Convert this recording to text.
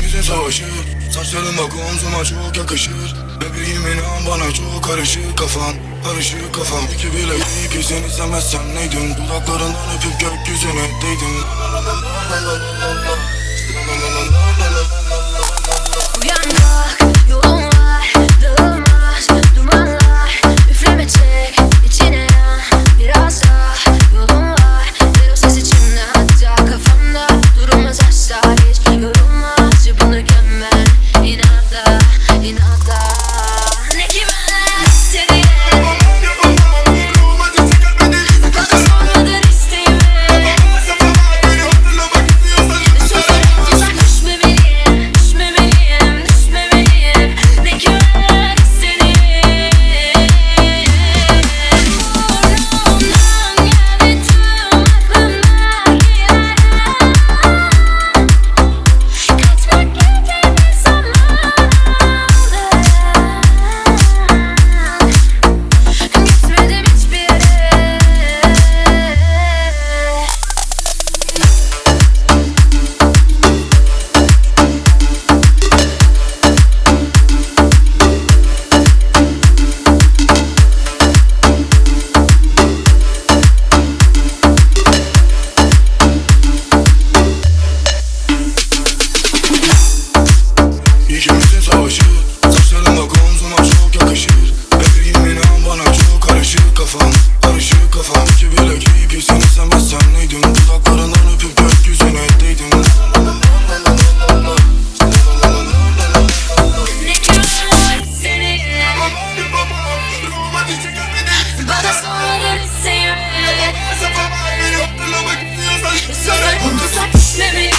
İkimizin savaşı. Saçların bak omzuma çok yakışır. Bebeğim inan bana çok karışık kafan. Karışık kafam. İki bilek iki sen istemezsem neydin? Dudaklarından öpüp gökyüzüne değdin. Uyanmak yolun var, dağılmaz dumanlar. Üfleme çek, içine yan biraz daha. Yolun var, ver o ses içimden. Hatta kafamda durulmaz asla, hiç yorulmaz. Yapın mükemmel, inatla, inatla. Ne ki ben seni bana sormadan isteyime. Sözler yaptıysan düşmemeliyim, düşmemeliyim, düşmemeliyim. Ne ki ben seni burnumdan geldi tüm aklımdaki yalan. Kaçmak yeter bir zaman aldı. Gitmedim hiçbir yere. İkimizin savaşı. Saçların bak omzuma çok yakışır. Bebeğim inan bana çok karışık kafam. Karışık kafam. İki bilek iki sen istemezsem neydin? Dudaklarından öpüp gökyüzüne değdin. Ne ki ben seni bana sormadan isteyime. Sözler yaptıysak düşmemeliyim.